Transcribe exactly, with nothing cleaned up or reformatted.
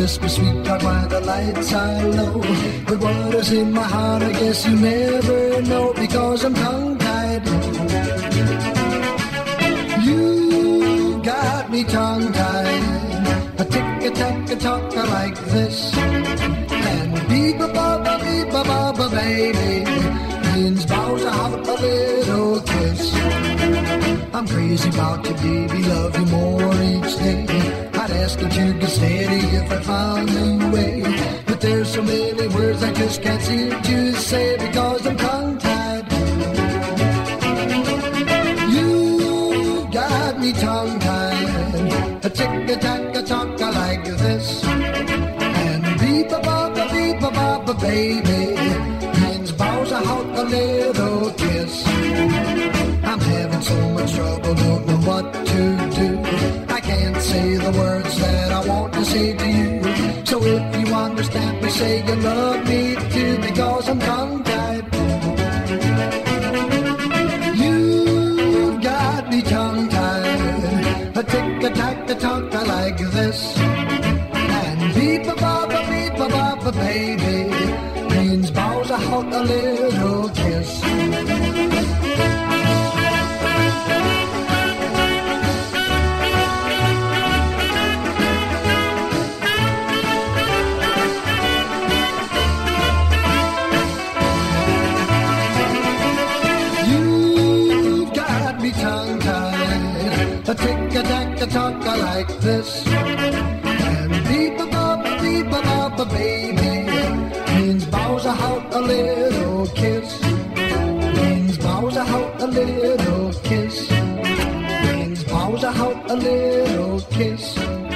Christmas sweetheart while the lights are low. But what is in my heart, I guess you never know, because I'm tongue-tied. You got me tongue-tied. A tick-a-tack-a-talk like this. And beep-a-ba-ba, beep-a-ba-ba, baby, means bows out a little kiss. I'm crazy about you, baby, love you more each day. I'd ask that you get steady if I found a way. But there's so many words I just can't seem to say, because I'm tongue-tied. You got me tongue-tied. A tick-a-tack-a-talk like this. And beep-a-ba-ba, beep-a-ba-ba, baby, means bows out a little kiss. I'm having so much trouble, don't know what to do. I can't say the words that I want to say to you. So if you understand me, say you love me too, because I'm tongue-tied. You got me tongue-tied. A tick-a-tack-a-talk like this. And beep-a-ba-ba, beep-a-ba-ba, baby, means bows out a little kiss. A tick-a-tack-a-talk like this. And beep-a-ba-ba, beep-a-ba-ba, baby, means bows out a little kiss. Means bows out a little kiss. Means bows out a little kiss.